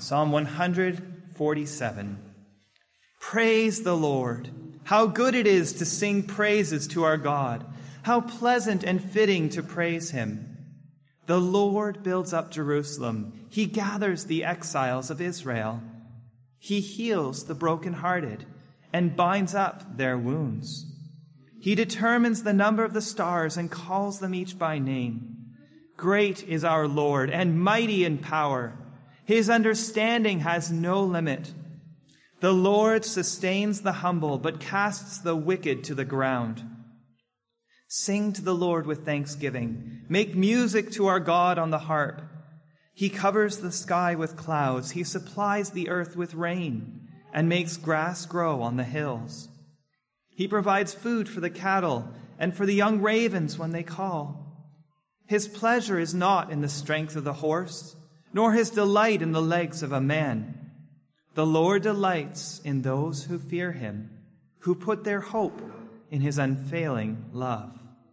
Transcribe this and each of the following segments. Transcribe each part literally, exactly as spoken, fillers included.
Psalm one forty-seven. Praise the Lord. How good it is to sing praises to our God. How pleasant and fitting to praise him. The Lord builds up Jerusalem. He gathers the exiles of Israel. He heals the brokenhearted and binds up their wounds. He determines the number of the stars and calls them each by name. Great is our Lord and mighty in power. His understanding has no limit. The Lord sustains the humble, but casts the wicked to the ground. Sing to the Lord with thanksgiving. Make music to our God on the harp. He covers the sky with clouds. He supplies the earth with rain and makes grass grow on the hills. He provides food for the cattle and for the young ravens when they call. His pleasure is not in the strength of the horse, nor his delight in the legs of a man. The Lord delights in those who fear him, who put their hope in his unfailing love.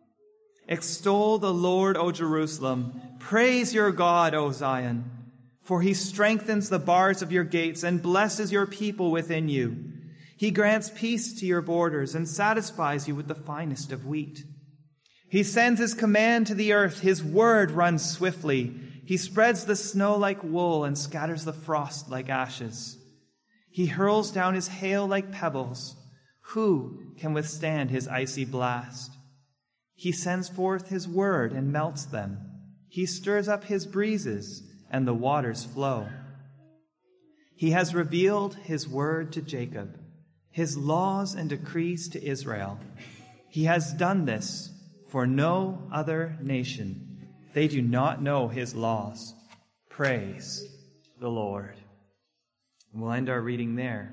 Extol the Lord, O Jerusalem. Praise your God, O Zion. For he strengthens the bars of your gates and blesses your people within you. He grants peace to your borders and satisfies you with the finest of wheat. He sends his command to the earth. His word runs swiftly. He spreads the snow like wool and scatters the frost like ashes. He hurls down his hail like pebbles. Who can withstand his icy blast? He sends forth his word and melts them. He stirs up his breezes, and the waters flow. He has revealed his word to Jacob, his laws and decrees to Israel. He has done this for no other nation. They do not know his laws. Praise the Lord. We'll end our reading there.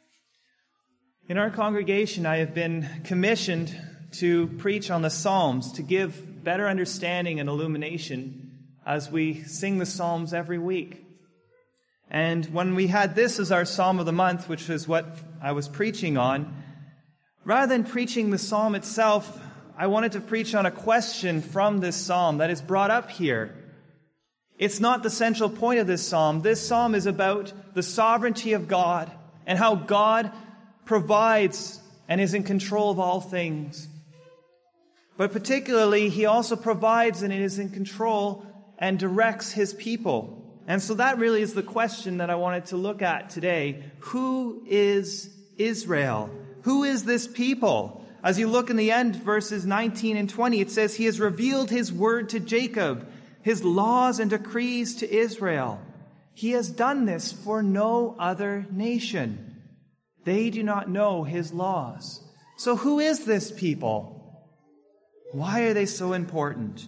In our congregation, I have been commissioned to preach on the Psalms, to give better understanding and illumination as we sing the Psalms every week. And when we had this as our Psalm of the month, which is what I was preaching on, rather than preaching the Psalm itself, I wanted to preach on a question from this Psalm that is brought up here. It's not the central point of this Psalm. This Psalm is about the sovereignty of God and how God provides and is in control of all things. But particularly, he also provides and is in control and directs his people. And so that really is the question that I wanted to look at today. Who is Israel? Who is this people? As you look in the end, verses nineteen and twenty, it says, He has revealed his word to Jacob, his laws and decrees to Israel. He has done this for no other nation. They do not know his laws. So who is this people? Why are they so important?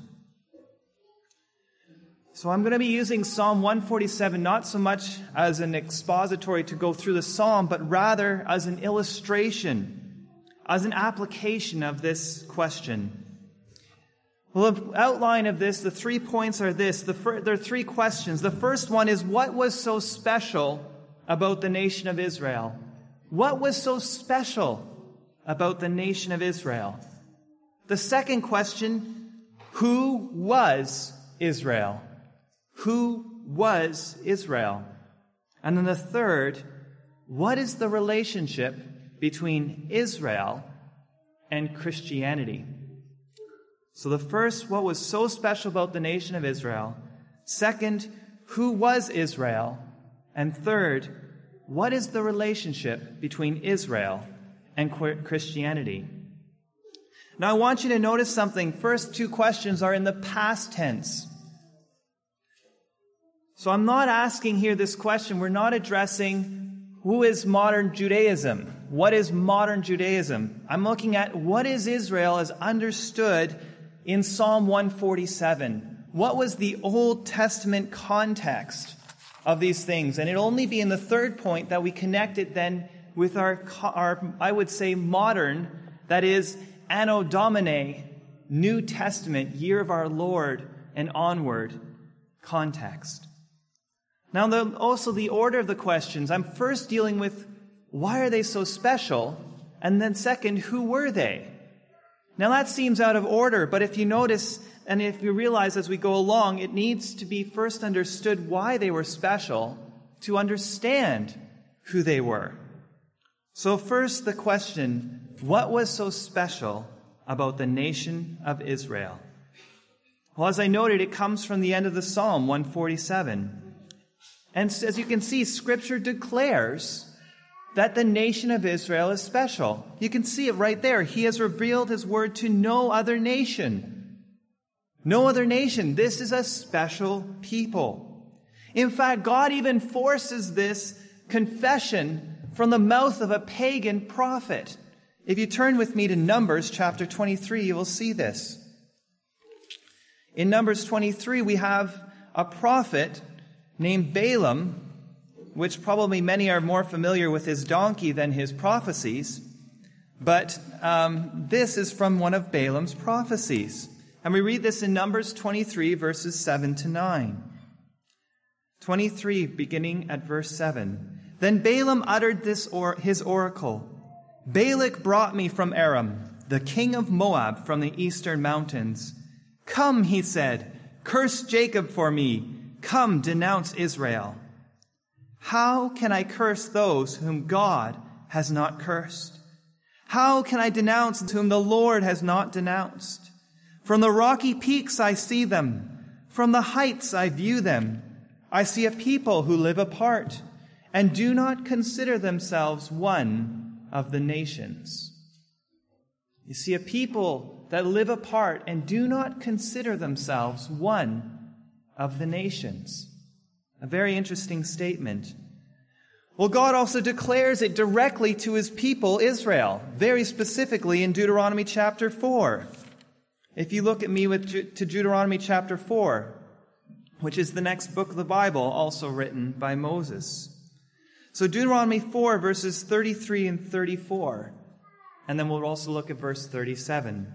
So I'm going to be using Psalm one forty-seven not so much as an expository to go through the psalm, but rather as an illustration, as an application of this question. Well, the outline of this, the three points are this. The fir- there are three questions. The first one is, what was so special about the nation of Israel? What was so special about the nation of Israel? The second question, who was Israel? Who was Israel? And then the third, what is the relationship between Israel and Christianity? So the first, what was so special about the nation of Israel? Second, who was Israel? And third, what is the relationship between Israel and Christianity? Now I want you to notice something. First two questions are in the past tense. So I'm not asking here this question. We're not addressing who is modern Judaism. What is modern Judaism? I'm looking at what is Israel as understood in Psalm one forty-seven. What was the Old Testament context of these things? And it'll only be in the third point that we connect it then with our, our I would say, modern, that is, Anno Domini, New Testament, year of our Lord and onward context. Now, the, also the order of the questions. I'm first dealing with why are they so special? And then second, who were they? Now that seems out of order, but if you notice, and if you realize as we go along, it needs to be first understood why they were special, to understand who they were. So first, the question, what was so special about the nation of Israel? Well, as I noted, it comes from the end of the Psalm one forty-seven. And as you can see, Scripture declares that the nation of Israel is special. You can see it right there. He has revealed his word to no other nation. No other nation. This is a special people. In fact, God even forces this confession from the mouth of a pagan prophet. If you turn with me to Numbers chapter twenty-three, you will see this. In Numbers twenty-three, we have a prophet named Balaam, which probably many are more familiar with his donkey than his prophecies. But um, this is from one of Balaam's prophecies. And we read this in Numbers twenty-three, verses seven to nine. twenty-three, beginning at verse seven. Then Balaam uttered this or his oracle. Balak brought me from Aram, the king of Moab from the eastern mountains. Come, he said, curse Jacob for me. Come, denounce Israel. How can I curse those whom God has not cursed? How can I denounce whom the Lord has not denounced? From the rocky peaks I see them. From the heights I view them. I see a people who live apart and do not consider themselves one of the nations. You see a people that live apart and do not consider themselves one of the nations. A very interesting statement. Well, God also declares it directly to his people, Israel, very specifically in Deuteronomy chapter four. If you look at me with to Deuteronomy chapter four, which is the next book of the Bible, also written by Moses. So Deuteronomy four, verses thirty-three and thirty-four. And then we'll also look at verse thirty-seven.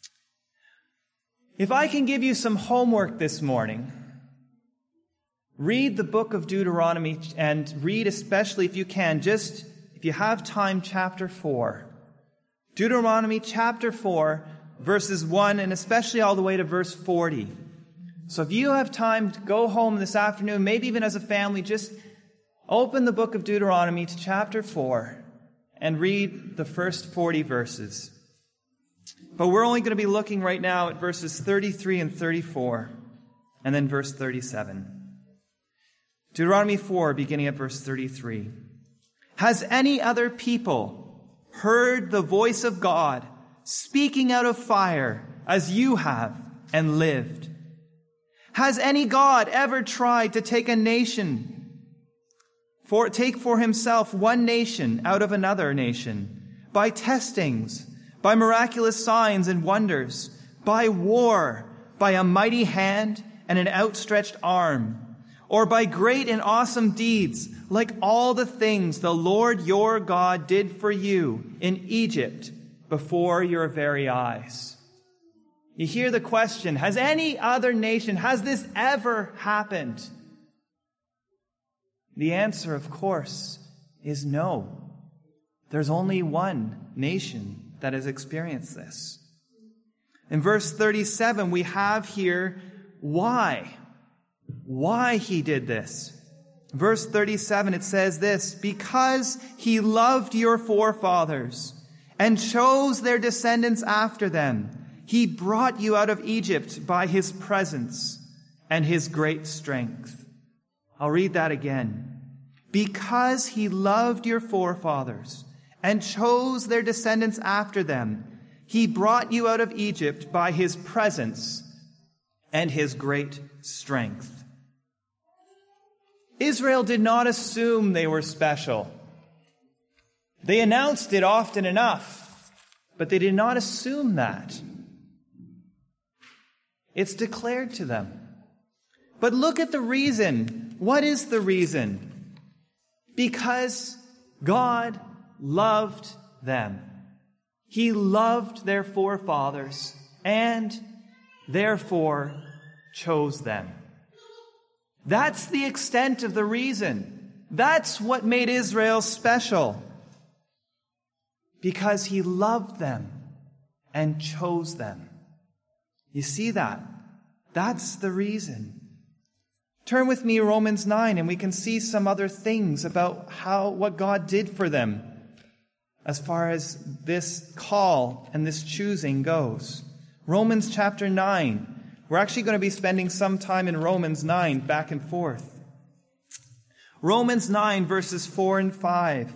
If I can give you some homework this morning, read the book of Deuteronomy, and read, especially if you can, just if you have time, chapter four. Deuteronomy chapter four, verses one, and especially all the way to verse forty. So if you have time to go home this afternoon, maybe even as a family, just open the book of Deuteronomy to chapter four and read the first forty verses. But we're only going to be looking right now at verses thirty-three and thirty-four, and then verse thirty-seven. Deuteronomy four, beginning at verse thirty-three. Has any other people heard the voice of God speaking out of fire as you have and lived? Has any God ever tried to take a nation, for take for himself one nation out of another nation, by testings, by miraculous signs and wonders, by war, by a mighty hand and an outstretched arm, or by great and awesome deeds, like all the things the Lord your God did for you in Egypt before your very eyes? You hear the question, has any other nation, has this ever happened? The answer, of course, is no. There's only one nation that has experienced this. In verse thirty-seven, we have here why. Why he did this. Verse thirty-seven, it says this, because he loved your forefathers and chose their descendants after them. He brought you out of Egypt by his presence and his great strength. I'll read that again. Because he loved your forefathers and chose their descendants after them, he brought you out of Egypt by his presence and his great strength. Israel did not assume they were special. They announced it often enough, but they did not assume that. It's declared to them. But look at the reason. What is the reason? Because God loved them. He loved their forefathers and therefore chose them. That's the extent of the reason. That's what made Israel special. Because he loved them and chose them. You see that? That's the reason. Turn with me to Romans nine, and we can see some other things about how what God did for them as far as this call and this choosing goes. Romans chapter nine. We're actually going to be spending some time in Romans nine back and forth. Romans nine, verses four and five.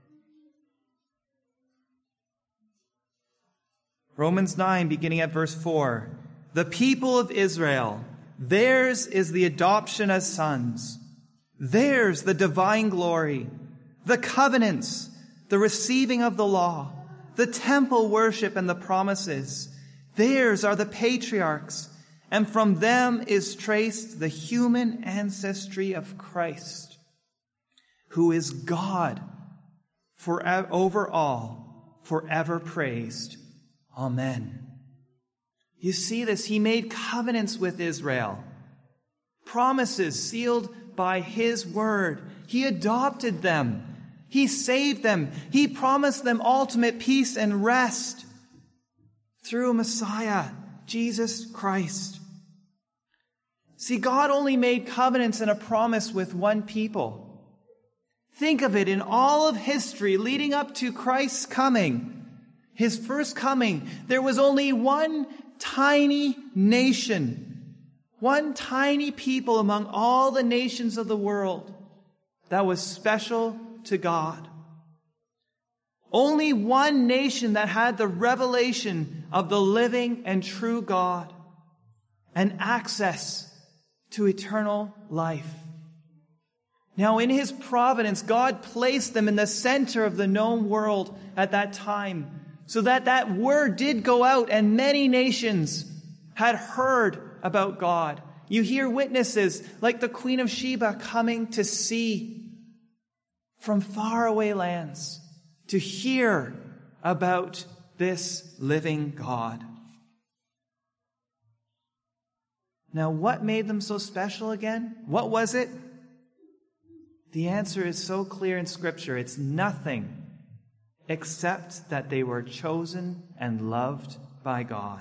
Romans nine, beginning at verse four. The people of Israel, theirs is the adoption as sons. Theirs the divine glory, the covenants, the receiving of the law, the temple worship and the promises. Theirs are the patriarchs, and from them is traced the human ancestry of Christ, who is God forever, over all, forever praised. Amen. You see this. He made covenants with Israel, promises sealed by his word. He adopted them. He saved them. He promised them ultimate peace and rest through Messiah, Jesus Christ. See, God only made covenants and a promise with one people. Think of it, in all of history leading up to Christ's coming, his first coming, there was only one tiny nation, one tiny people among all the nations of the world that was special to God. Only one nation that had the revelation of the living and true God and access to eternal life. Now, in his providence, God placed them in the center of the known world at that time, so that that word did go out and many nations had heard about God. You hear witnesses like the Queen of Sheba coming to see from faraway lands to hear about this living God. Now, what made them so special again? What was it? The answer is so clear in Scripture. It's nothing except that they were chosen and loved by God.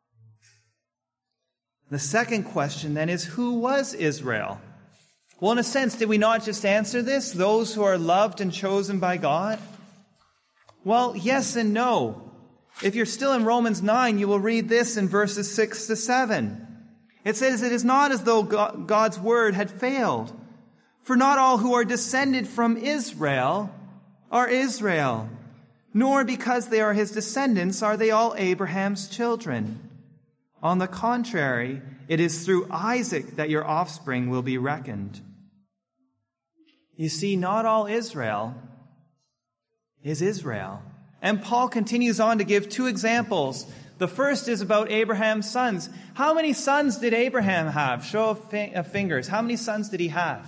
The second question then is, who was Israel? Well, in a sense, did we not just answer this? Those who are loved and chosen by God? Well, yes and no. If you're still in Romans nine, you will read this in verses six to seven. It says, "It is not as though God's word had failed. For not all who are descended from Israel are Israel, nor because they are his descendants are they all Abraham's children. On the contrary, it is through Isaac that your offspring will be reckoned." You see, not all Israel is Israel. And Paul continues on to give two examples. The first is about Abraham's sons. How many sons did Abraham have? Show of, fi- of fingers. How many sons did he have?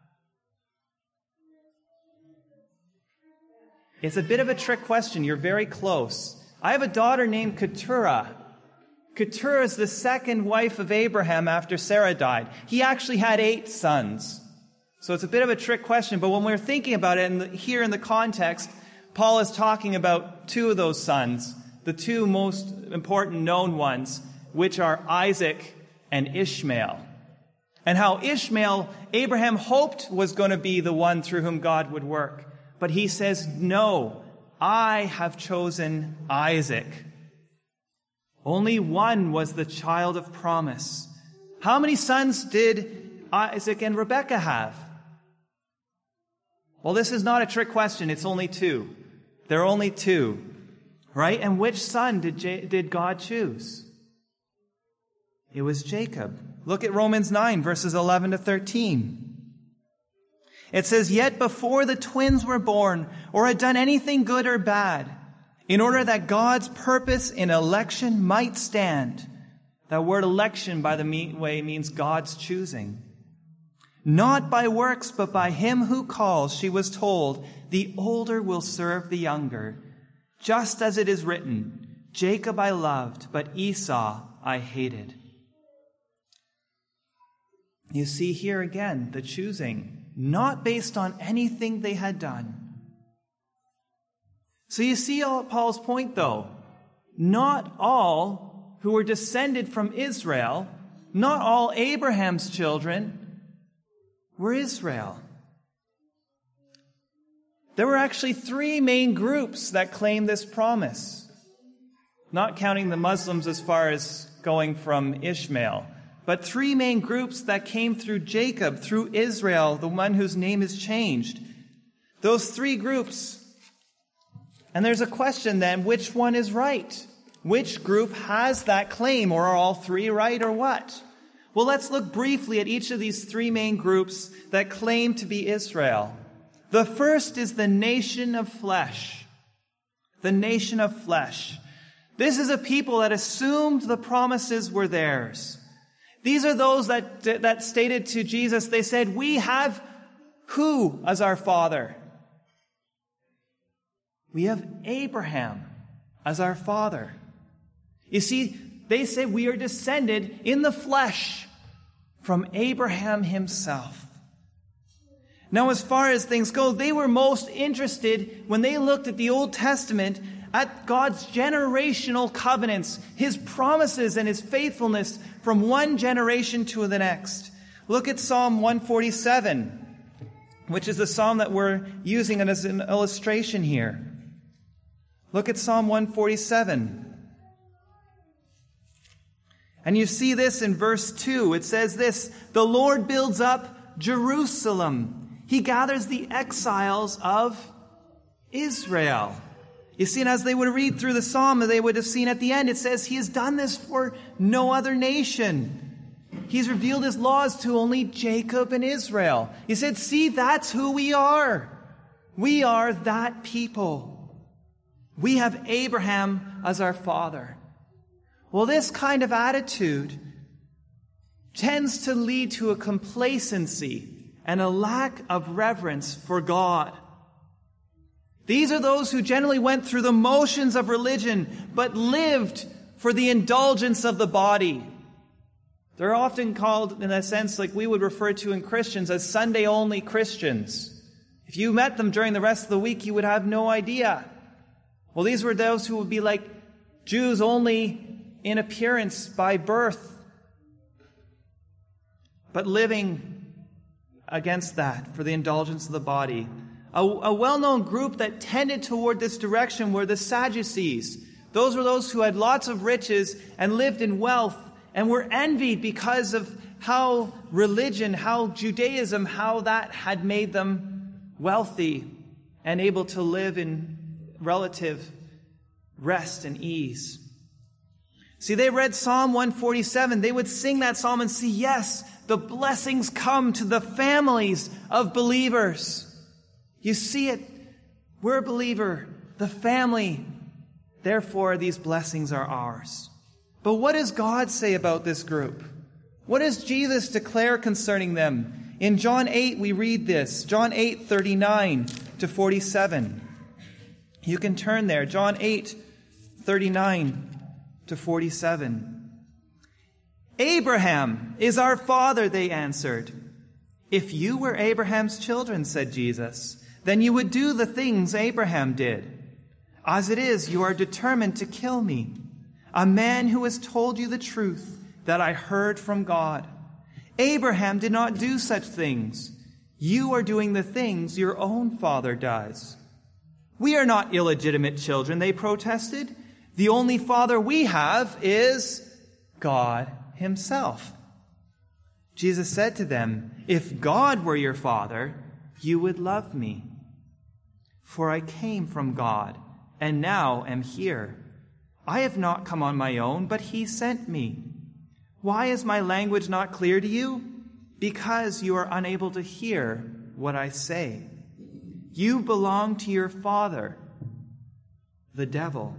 It's a bit of a trick question. You're very close. I have a daughter named Keturah. Keturah is the second wife of Abraham after Sarah died. He actually had eight sons. So it's a bit of a trick question, but when we're thinking about it, and here in the context, Paul is talking about two of those sons, the two most important known ones, which are Isaac and Ishmael. And how Ishmael, Abraham hoped was going to be the one through whom God would work. But he says, no, I have chosen Isaac. Only one was the child of promise. How many sons did Isaac and Rebekah have? Well, this is not a trick question. It's only two. There are only two, right? And which son did J- did God choose? It was Jacob. Look at Romans nine, verses eleven to thirteen. It says, "Yet before the twins were born, or had done anything good or bad, in order that God's purpose in election might stand." That word election, by the way, means God's choosing. "Not by works, but by him who calls, she was told, the older will serve the younger. Just as it is written, Jacob I loved, but Esau I hated." You see here again the choosing, not based on anything they had done. So you see Paul's point, though. Not all who were descended from Israel, not all Abraham's children, were Israel. There were actually three main groups that claimed this promise, not counting the Muslims as far as going from Ishmael, but three main groups that came through Jacob, through Israel, the one whose name is changed. Those three groups. And there's a question then, which one is right? Which group has that claim, or are all three right, or what? Well, let's look briefly at each of these three main groups that claim to be Israel. The first is the nation of flesh. The nation of flesh. This is a people that assumed the promises were theirs. These are those that, that stated to Jesus, they said, we have who as our father? We have Abraham as our father. You see, they say we are descended in the flesh from Abraham himself. Now, as far as things go, they were most interested when they looked at the Old Testament at God's generational covenants, his promises and his faithfulness from one generation to the next. Look at Psalm one forty-seven, which is the psalm that we're using as an illustration here. Look at Psalm one forty-seven. And you see this in verse two. It says this, the Lord builds up Jerusalem. He gathers the exiles of Israel. You see, and as they would read through the psalm, they would have seen at the end, it says, he has done this for no other nation. He's revealed his laws to only Jacob and Israel. He said, see, that's who we are. We are that people. We have Abraham as our father. Well, this kind of attitude tends to lead to a complacency and a lack of reverence for God. These are those who generally went through the motions of religion, but lived for the indulgence of the body. They're often called, in a sense, like we would refer to in Christians, as Sunday-only Christians. If you met them during the rest of the week, you would have no idea. Well, these were those who would be like Jews only in appearance by birth, but living against that for the indulgence of the body. A, a well-known group that tended toward this direction were the Sadducees. Those were those who had lots of riches and lived in wealth and were envied because of how religion, how Judaism, how that had made them wealthy and able to live in relative rest and ease. See, they read Psalm one forty-seven. They would sing that psalm and see, yes, the blessings come to the families of believers. You see it. We're a believer, the family. Therefore, these blessings are ours. But what does God say about this group? What does Jesus declare concerning them? In John eight, we read this. John eight, thirty-nine to forty-seven. You can turn there. John eight, thirty-nine to forty-seven. Abraham is our father, they answered. If you were Abraham's children, said Jesus, then you would do the things Abraham did. As it is, you are determined to kill me, a man who has told you the truth that I heard from God. Abraham did not do such things. You are doing the things your own father does. We are not illegitimate children, they protested. The only father we have is God himself. Jesus said to them, if God were your father, you would love me. For I came from God, and now am here. I have not come on my own, but he sent me. Why is my language not clear to you? Because you are unable to hear what I say. You belong to your father, the devil,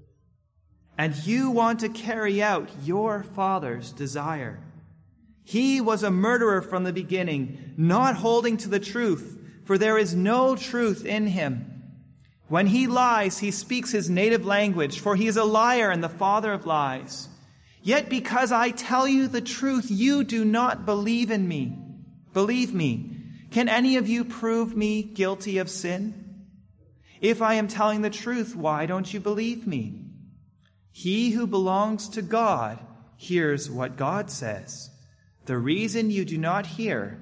and you want to carry out your father's desire. He was a murderer from the beginning, not holding to the truth, for there is no truth in him. When he lies, he speaks his native language, for he is a liar and the father of lies. Yet because I tell you the truth, you do not believe in me. Believe me. Can any of you prove me guilty of sin? If I am telling the truth, why don't you believe me? He who belongs to God hears what God says. The reason you do not hear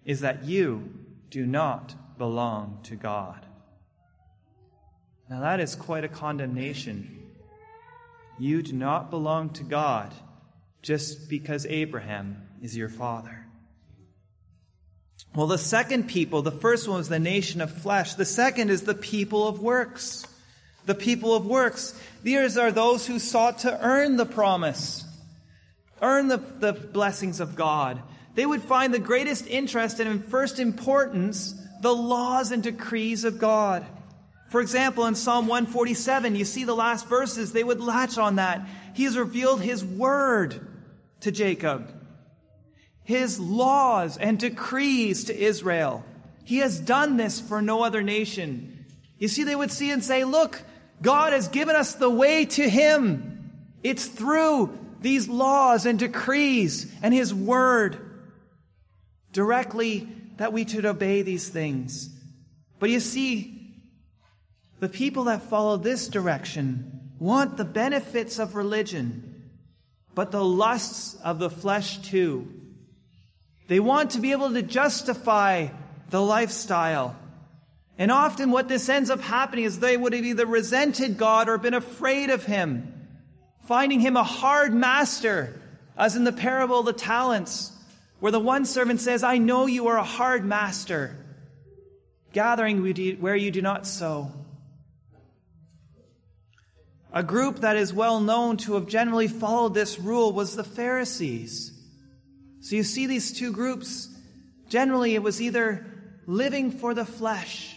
is that you do not belong to God. Now that is quite a condemnation. You do not belong to God just because Abraham is your father. Well, the second people, the first one was the nation of flesh. The second is the people of works. The people of works. These are those who sought to earn the promise, earn the, the blessings of God. They would find the greatest interest and in first importance the laws and decrees of God. For example, in Psalm one forty-seven, you see the last verses, they would latch on that. He has revealed his word to Jacob, his laws and decrees to Israel. He has done this for no other nation. You see, they would see and say, look, God has given us the way to him. It's through these laws and decrees and his word directly that we should obey these things. But you see, the people that follow this direction want the benefits of religion, but the lusts of the flesh too. They want to be able to justify the lifestyle. And often what this ends up happening is they would have either resented God or been afraid of him, finding him a hard master, as in the parable of the talents, where the one servant says, I know you are a hard master, gathering where you do not sow. A group that is well known to have generally followed this rule was the Pharisees. So you see these two groups, generally it was either living for the flesh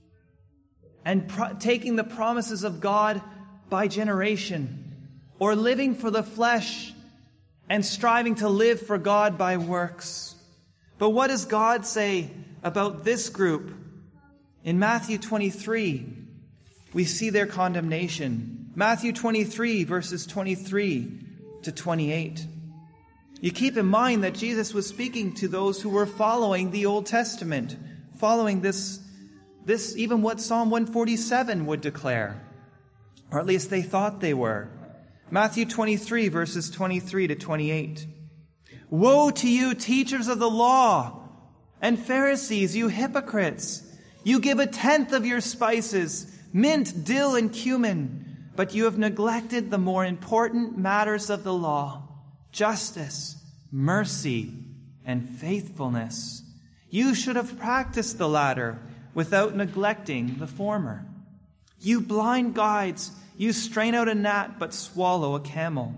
and pro- taking the promises of God by generation, or living for the flesh and striving to live for God by works. But what does God say about this group? In Matthew twenty-three, we see their condemnation. Matthew twenty-three, verses twenty-three to twenty-eight. You keep in mind that Jesus was speaking to those who were following the Old Testament, following this, this even what Psalm one forty-seven would declare, or at least they thought they were. Matthew twenty-three, verses twenty-three to twenty-eight. Woe to you, teachers of the law and Pharisees, you hypocrites! You give a tenth of your spices, mint, dill, and cumin, but you have neglected the more important matters of the law, justice, mercy, and faithfulness. You should have practiced the latter without neglecting the former. You blind guides, you strain out a gnat but swallow a camel.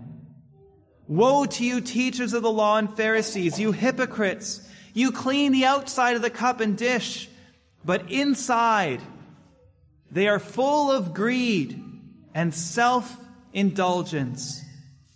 Woe to you, teachers of the law and Pharisees, you hypocrites! You clean the outside of the cup and dish, but inside they are full of greed and self-indulgence.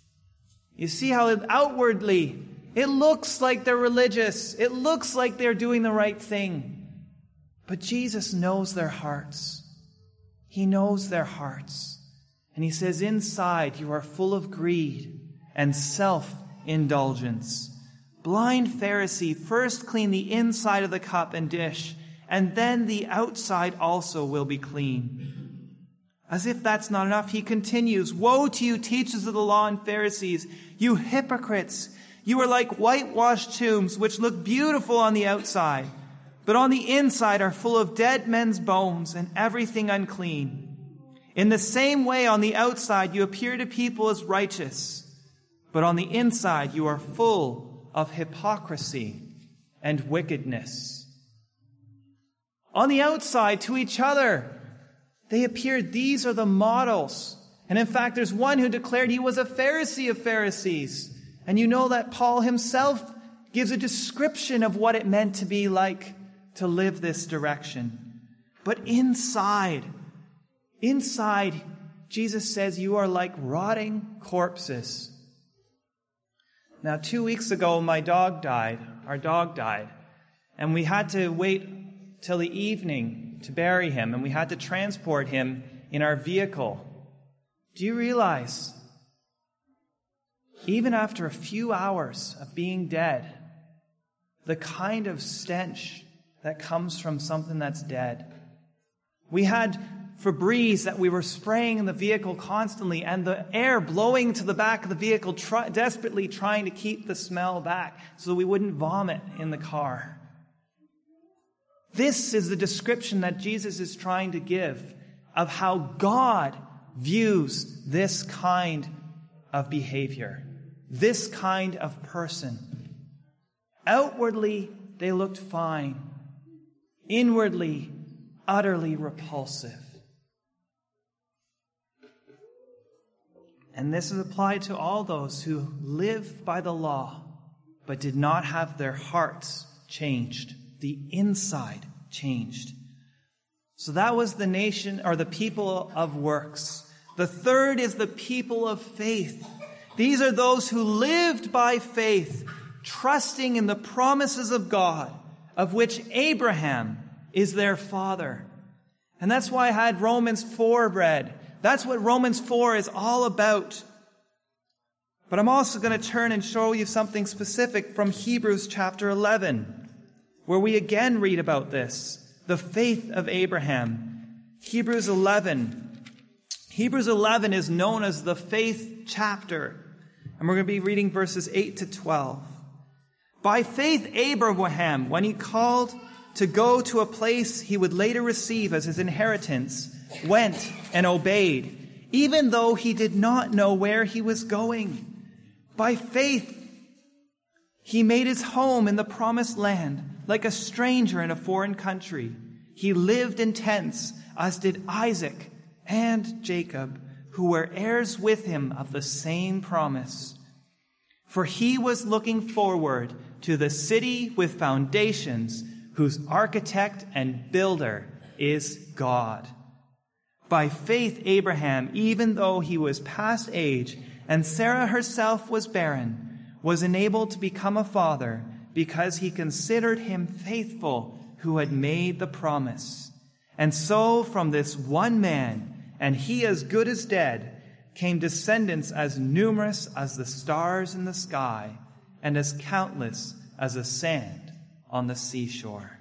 You see how outwardly it looks like they're religious. It looks like they're doing the right thing. But Jesus knows their hearts. He knows their hearts. And he says, inside you are full of greed and self-indulgence. Blind Pharisee, first clean the inside of the cup and dish, and then the outside also will be clean. As if that's not enough, he continues, woe to you, teachers of the law and Pharisees, you hypocrites! You are like whitewashed tombs, which look beautiful on the outside, but on the inside are full of dead men's bones and everything unclean. In the same way, on the outside, you appear to people as righteous, but on the inside, you are full of hypocrisy and wickedness. On the outside, to each other, they appeared, these are the models. And in fact, there's one who declared he was a Pharisee of Pharisees. And you know that Paul himself gives a description of what it meant to be like to live this direction. But inside, inside, Jesus says you are like rotting corpses. Now, two weeks ago, my dog died. Our dog died. And we had to wait till the evening to bury him. And we had to transport him in our vehicle. Do you realize, even after a few hours of being dead, the kind of stench that comes from something that's dead? We had Febreze that we were spraying in the vehicle constantly, and the air blowing to the back of the vehicle, try, desperately trying to keep the smell back so we wouldn't vomit in the car. This is the description that Jesus is trying to give of how God views this kind of behavior, this kind of person. Outwardly, they looked fine. Inwardly, utterly repulsive. And this is applied to all those who live by the law, but did not have their hearts changed, the inside changed. So that was the nation, or the people of works. The third is the people of faith. These are those who lived by faith, trusting in the promises of God, of which Abraham is their father. And that's why I had Romans four read. That's what Romans four is all about. But I'm also going to turn and show you something specific from Hebrews chapter eleven, where we again read about this, the faith of Abraham. Hebrews eleven. Hebrews eleven is known as the faith chapter. And we're going to be reading verses eight to twelve. By faith, Abraham, when he called to go to a place he would later receive as his inheritance, went and obeyed, even though he did not know where he was going. By faith, he made his home in the promised land, like a stranger in a foreign country. He lived in tents, as did Isaac and Jacob, who were heirs with him of the same promise. For he was looking forward to the city with foundations, whose architect and builder is God. By faith, Abraham, even though he was past age, and Sarah herself was barren, was enabled to become a father, because he considered him faithful who had made the promise. And so from this one man, and he as good as dead, came descendants as numerous as the stars in the sky, and as countless as the sand on the seashore.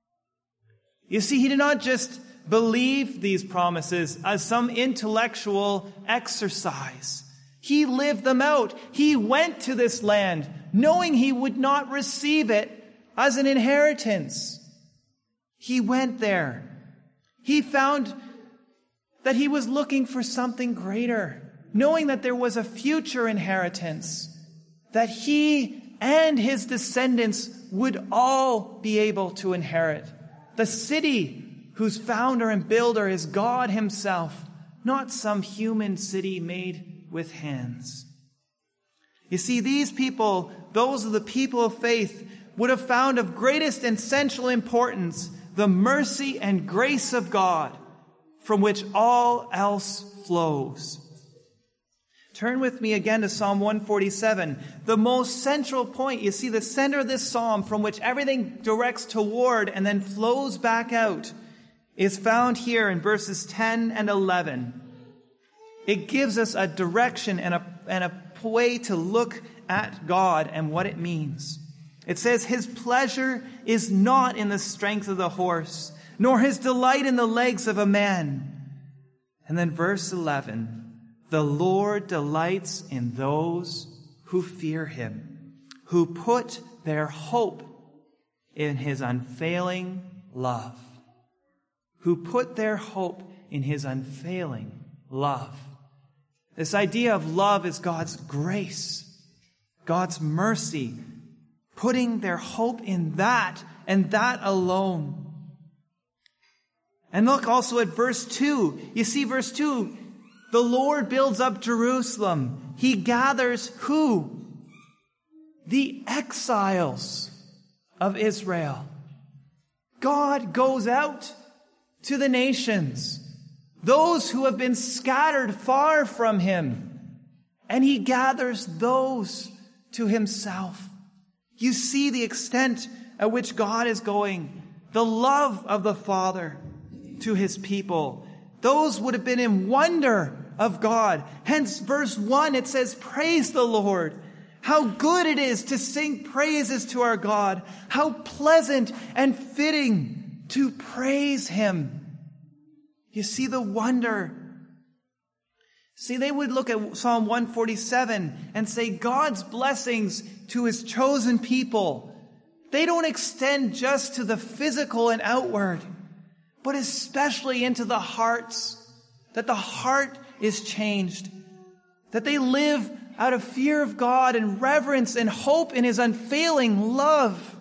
You see, he did not just believe these promises as some intellectual exercise. He lived them out. He went to this land knowing he would not receive it as an inheritance. He went there. He found that he was looking for something greater, knowing that there was a future inheritance, that he and his descendants would all be able to inherit. The city whose founder and builder is God himself, not some human city made with hands. You see, these people, those are the people of faith, would have found of greatest and central importance the mercy and grace of God, from which all else flows. Turn with me again to Psalm one forty-seven. The most central point, you see, the center of this psalm from which everything directs toward and then flows back out, is found here in verses ten and eleven. It gives us a direction and a, and a way to look at God and what it means. It says, his pleasure is not in the strength of the horse, nor his delight in the legs of a man. And then verse eleven, the Lord delights in those who fear him, who put their hope in his unfailing love. Who put their hope in his unfailing love. This idea of love is God's grace, God's mercy, putting their hope in that and that alone. And look also at verse two. You see verse two, the Lord builds up Jerusalem. He gathers who? The exiles of Israel. God goes out to the nations, those who have been scattered far from him, and he gathers those to himself. You see the extent at which God is going, the love of the Father to his people. Those would have been in wonder of God. Hence, verse one, it says, praise the Lord. How good it is to sing praises to our God. How pleasant and fitting to praise him. You see the wonder. See, they would look at Psalm one forty-seven and say God's blessings to his chosen people. They don't extend just to the physical and outward, but especially into the hearts, that the heart is changed, that they live out of fear of God and reverence and hope in His unfailing love.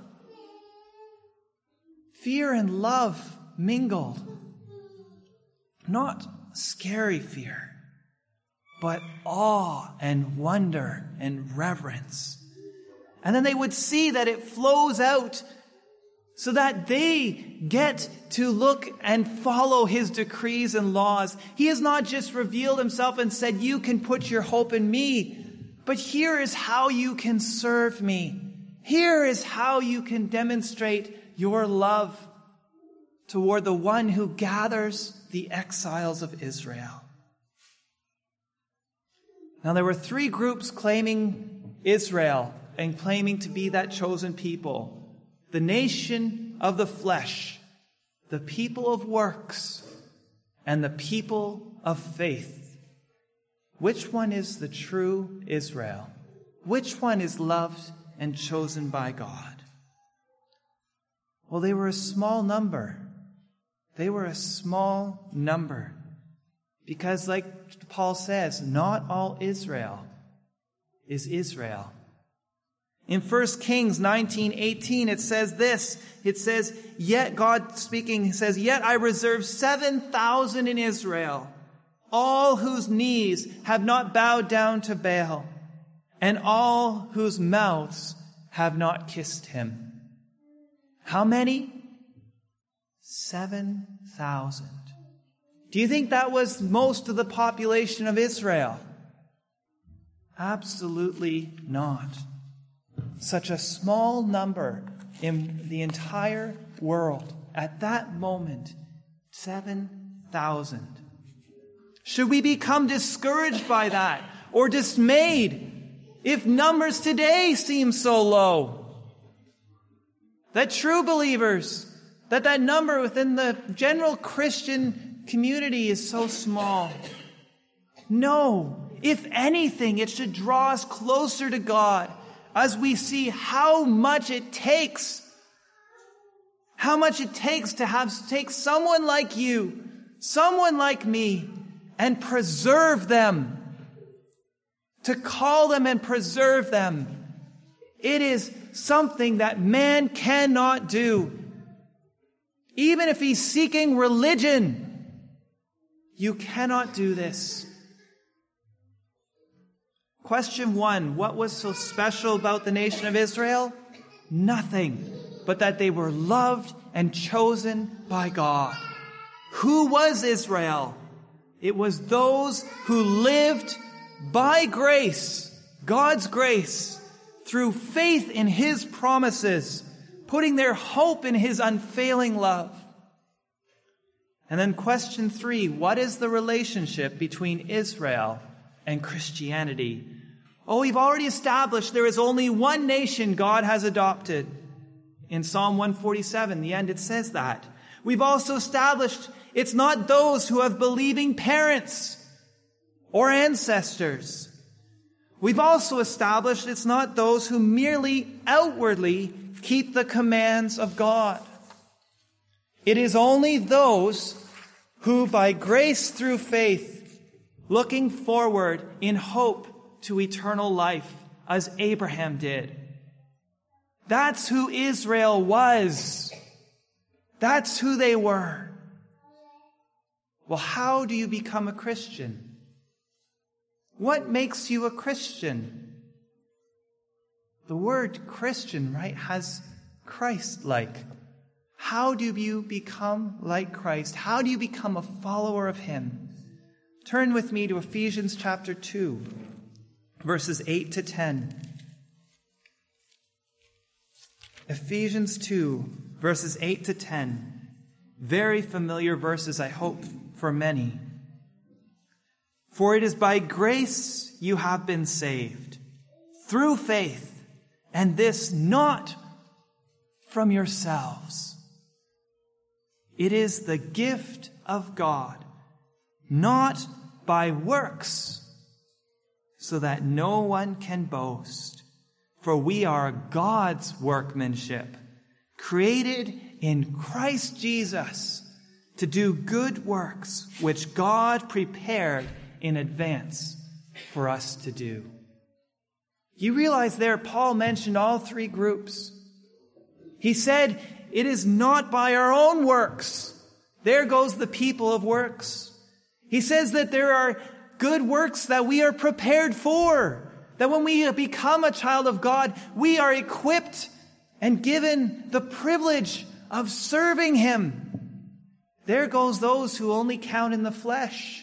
Fear and love mingled. Not scary fear, but awe and wonder and reverence. And then they would see that it flows out so that they get to look and follow His decrees and laws. He has not just revealed Himself and said, you can put your hope in me, but here is how you can serve me. Here is how you can demonstrate your love toward the one who gathers the exiles of Israel. Now, there were three groups claiming Israel and claiming to be that chosen people. The nation of the flesh, the people of works, and the people of faith. Which one is the true Israel? Which one is loved and chosen by God? Well, they were a small number. They were a small number. Because like Paul says, not all Israel is Israel. In First Kings nineteen eighteen, it says this. It says, yet, God speaking, He says, yet I reserve seven thousand in Israel, all whose knees have not bowed down to Baal, and all whose mouths have not kissed him. How many? Seven thousand. Do you think that was most of the population of Israel? Absolutely not. Such a small number in the entire world at that moment, seven thousand. Should we become discouraged by that or dismayed if numbers today seem so low? That true believers, that that number within the general Christian community is so small. No, if anything, it should draw us closer to God as we see how much it takes, how much it takes to have take someone like you, someone like me, and preserve them, to call them and preserve them. It is something that man cannot do. Even if he's seeking religion, you cannot do this. Question one, what was so special about the nation of Israel? Nothing, but that they were loved and chosen by God. Who was Israel? It was those who lived by grace, God's grace, through faith in His promises, putting their hope in His unfailing love. And then question three, what is the relationship between Israel and Christianity? Oh, we've already established there is only one nation God has adopted. In Psalm one forty-seven, the end, it says that. We've also established it's not those who have believing parents or ancestors. We've also established it's not those who merely outwardly keep the commands of God. It is only those who, by grace through faith, looking forward in hope to eternal life, as Abraham did. That's who Israel was. That's who they were. Well, how do you become a Christian? What makes you a Christian? The word Christian, right, has Christ-like. How do you become like Christ? How do you become a follower of Him? Turn with me to Ephesians chapter two, verses eight to ten. Ephesians two, verses eight to ten. Very familiar verses, I hope, for many. For it is by grace you have been saved, through faith, and this not from yourselves. It is the gift of God, not by works, so that no one can boast. For we are God's workmanship, created in Christ Jesus to do good works which God prepared in advance for us to do. You realize there Paul mentioned all three groups. He said, it is not by our own works. There goes the people of works. He says that there are good works that we are prepared for. That when we become a child of God, we are equipped and given the privilege of serving Him. There goes those who only count in the flesh.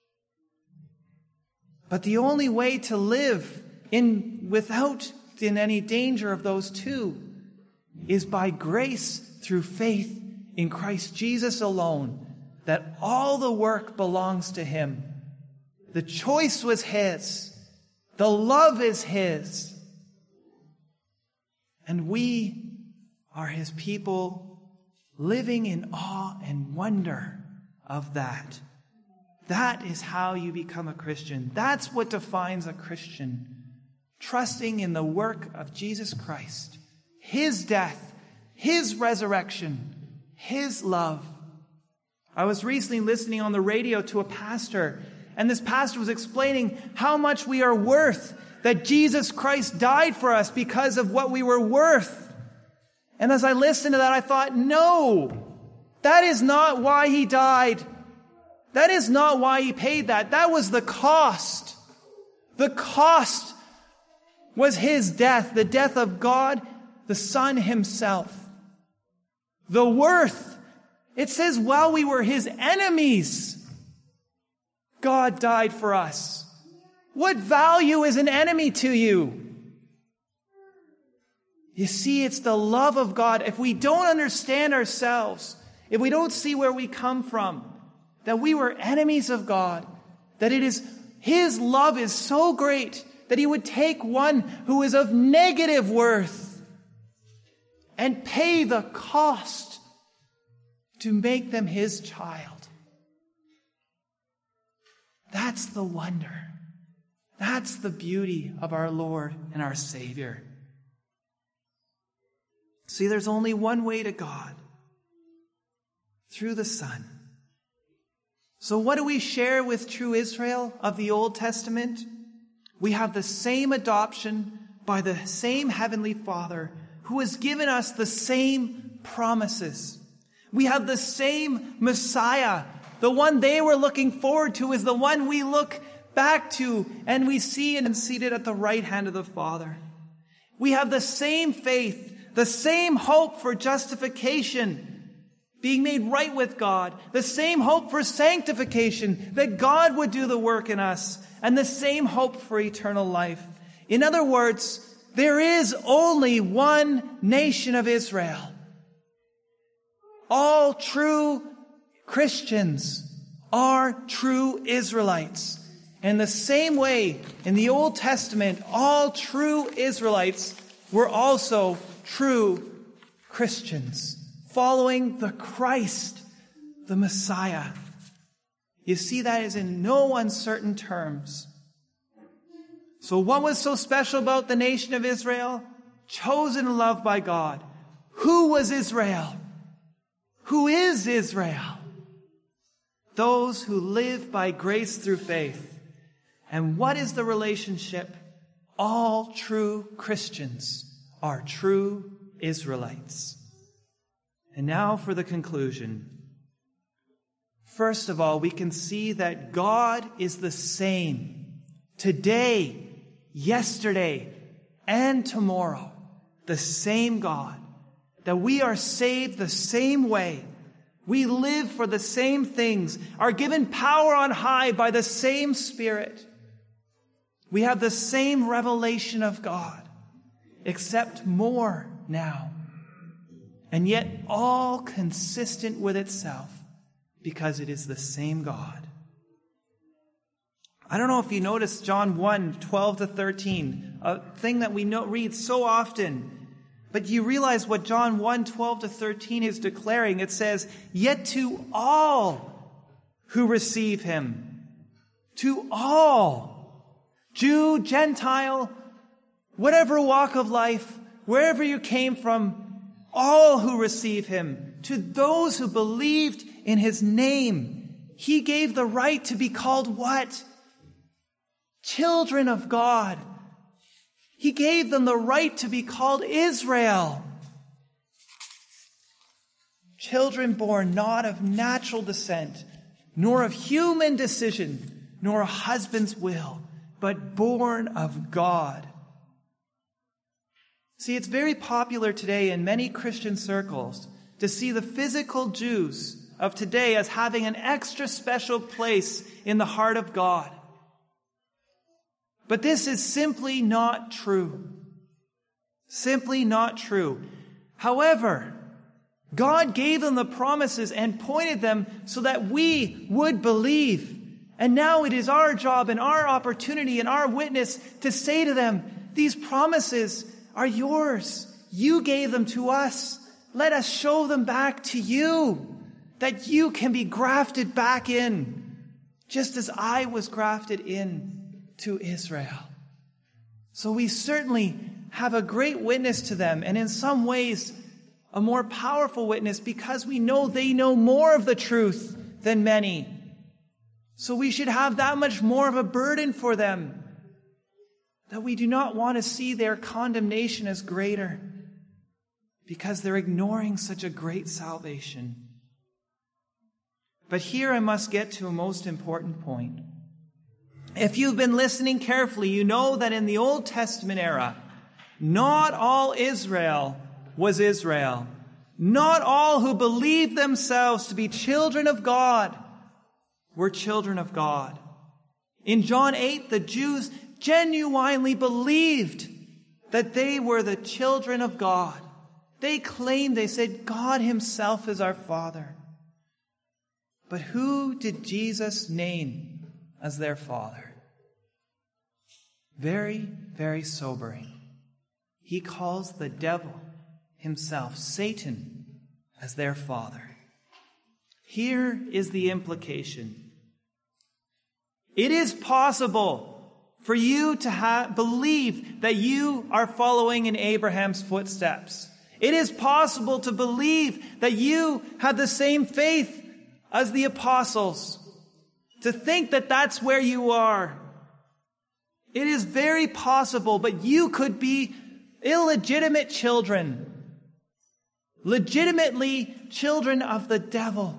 But the only way to live in without in any danger of those two is by grace through faith in Christ Jesus alone, that all the work belongs to Him. The choice was His. The love is His. And we are His people living in awe and wonder of that. That is how you become a Christian. That's what defines a Christian. Trusting in the work of Jesus Christ, His death, His resurrection, His love. I was recently listening on the radio to a pastor, and this pastor was explaining how much we are worth, that Jesus Christ died for us because of what we were worth. And as I listened to that, I thought, no, that is not why He died. That is not why He paid that. That was the cost. The cost was His death, the death of God, the Son Himself. The worth, it says while we were His enemies, God died for us. What value is an enemy to you? You see, it's the love of God. If we don't understand ourselves, if we don't see where we come from, that we were enemies of God, that it is His love is so great that He would take one who is of negative worth and pay the cost to make them His child. That's the wonder. That's the beauty of our Lord and our Savior. See, there's only one way to God, through the Son. So what do we share with true Israel of the Old Testament? We have the same adoption by the same Heavenly Father who has given us the same promises. We have the same Messiah. The one they were looking forward to is the one we look back to and we see him seated at the right hand of the Father. We have the same faith, the same hope for justification, being made right with God, the same hope for sanctification, that God would do the work in us, and the same hope for eternal life. In other words, there is only one nation of Israel. All true Christians are true Israelites. In the same way, in the Old Testament, all true Israelites were also true Christians, following the Christ, the Messiah. You see, that is in no uncertain terms. So what was so special about the nation of Israel? Chosen and loved by God. Who was Israel? Who is Israel? Those who live by grace through faith. And what is the relationship? All true Christians are true Israelites. And now for the conclusion. First of all, we can see that God is the same today, yesterday, and tomorrow. The same God. That we are saved the same way. We live for the same things, are given power on high by the same Spirit. We have the same revelation of God, except more now. And yet all consistent with itself, because it is the same God. I don't know if you noticed John one, twelve to thirteen, a thing that we know, read so often. But you realize what John one, twelve to thirteen is declaring. It says, yet to all who receive him, to all, Jew, Gentile, whatever walk of life, wherever you came from, all who receive him, to those who believed in his name, he gave the right to be called what? Children of God. He gave them the right to be called Israel. Children born not of natural descent, nor of human decision, nor a husband's will, but born of God. See, it's very popular today in many Christian circles to see the physical Jews of today as having an extra special place in the heart of God. But this is simply not true. Simply not true. However, God gave them the promises and pointed them so that we would believe. And now it is our job and our opportunity and our witness to say to them, these promises are yours. You gave them to us. Let us show them back to you, that you can be grafted back in, just as I was grafted in to Israel. So we certainly have a great witness to them, and in some ways, a more powerful witness, because we know they know more of the truth than many. So we should have that much more of a burden for them, that we do not want to see their condemnation as greater because they're ignoring such a great salvation. But here I must get to a most important point. If you've been listening carefully, you know that in the Old Testament era, not all Israel was Israel. Not all who believed themselves to be children of God were children of God. In John eight, the Jews genuinely believed that they were the children of God. They claimed, they said, God himself is our Father. But who did Jesus name as their Father? Very, very sobering. He calls the devil himself, Satan, as their father. Here is the implication. It is possible for you to ha- believe that you are following in Abraham's footsteps. It is possible to believe that you have the same faith as the apostles, to think that that's where you are. It is very possible, but you could be illegitimate children, legitimately children of the devil.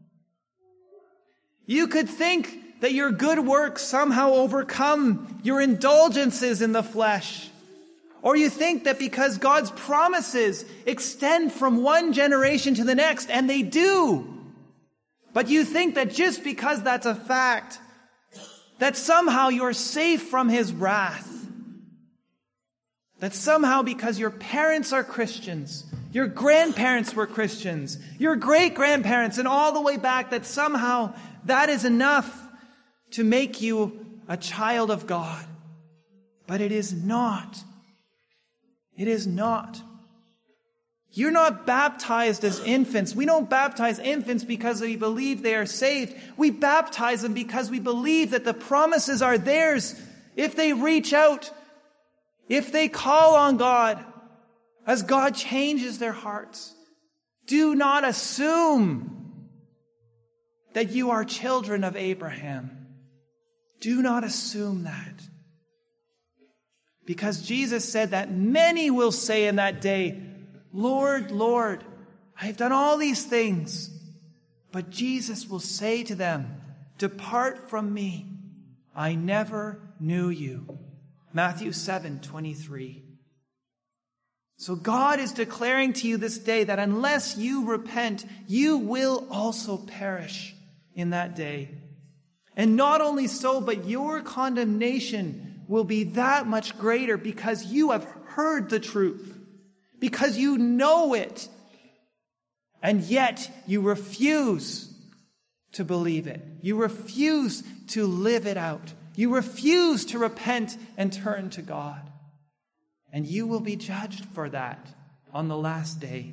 You could think that your good works somehow overcome your indulgences in the flesh. Or you think that because God's promises extend from one generation to the next, and they do, but you think that just because that's a fact, that somehow you're safe from his wrath. That somehow because your parents are Christians, your grandparents were Christians, your great-grandparents, and all the way back, that somehow that is enough to make you a child of God. But it is not. It is not. You're not baptized as infants. We don't baptize infants because we believe they are saved. We baptize them because we believe that the promises are theirs if they reach out, if they call on God, as God changes their hearts. Do not assume that you are children of Abraham. Do not assume that. Because Jesus said that many will say in that day, Lord, Lord, I have done all these things. But Jesus will say to them, depart from me. I never knew you. Matthew seven twenty-three. So God is declaring to you this day that unless you repent, you will also perish in that day. And not only so, but your condemnation will be that much greater because you have heard the truth. Because you know it, and yet you refuse to believe it. You refuse to live it out. You refuse to repent and turn to God. And you will be judged for that on the last day.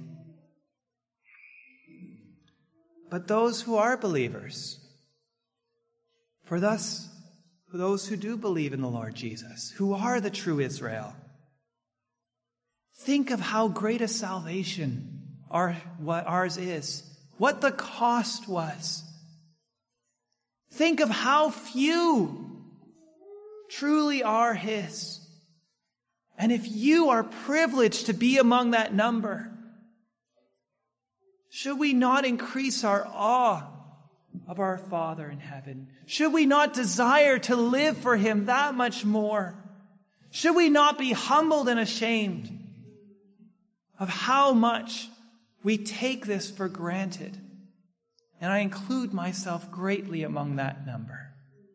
But those who are believers, for thus, for those who do believe in the Lord Jesus, who are the true Israel, Think of how great a salvation our, what ours is, what the cost was. Think of how few truly are his. And if you are privileged to be among that number, should we not increase our awe of our Father in heaven? Should we not desire to live for him that much more? Should we not be humbled and ashamed of how much we take this for granted? And I include myself greatly among that number.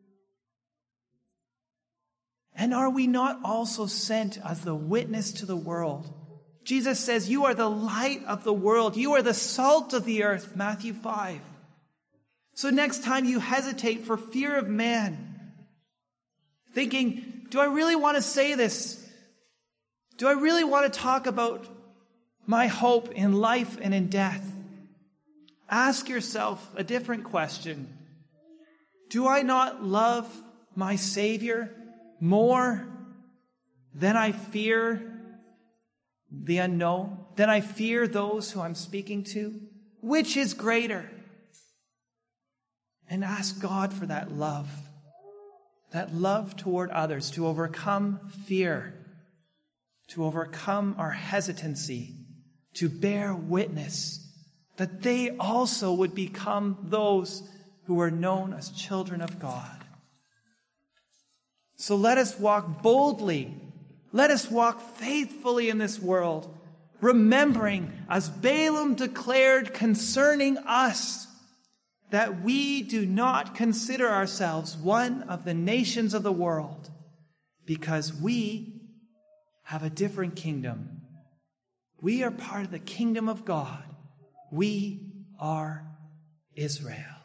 And are we not also sent as the witness to the world? Jesus says, you are the light of the world. You are the salt of the earth, Matthew five. So next time you hesitate for fear of man, thinking, do I really want to say this? Do I really want to talk about my hope in life and in death? Ask yourself a different question. Do I not love my Savior more than I fear the unknown? Than I fear those who I'm speaking to? Which is greater? And ask God for that love. That love toward others to overcome fear. To overcome our hesitancy. To bear witness that they also would become those who are known as children of God. So let us walk boldly. Let us walk faithfully in this world, remembering, as Balaam declared concerning us, that we do not consider ourselves one of the nations of the world, because we have a different kingdom. We are part of the kingdom of God. We are Israel.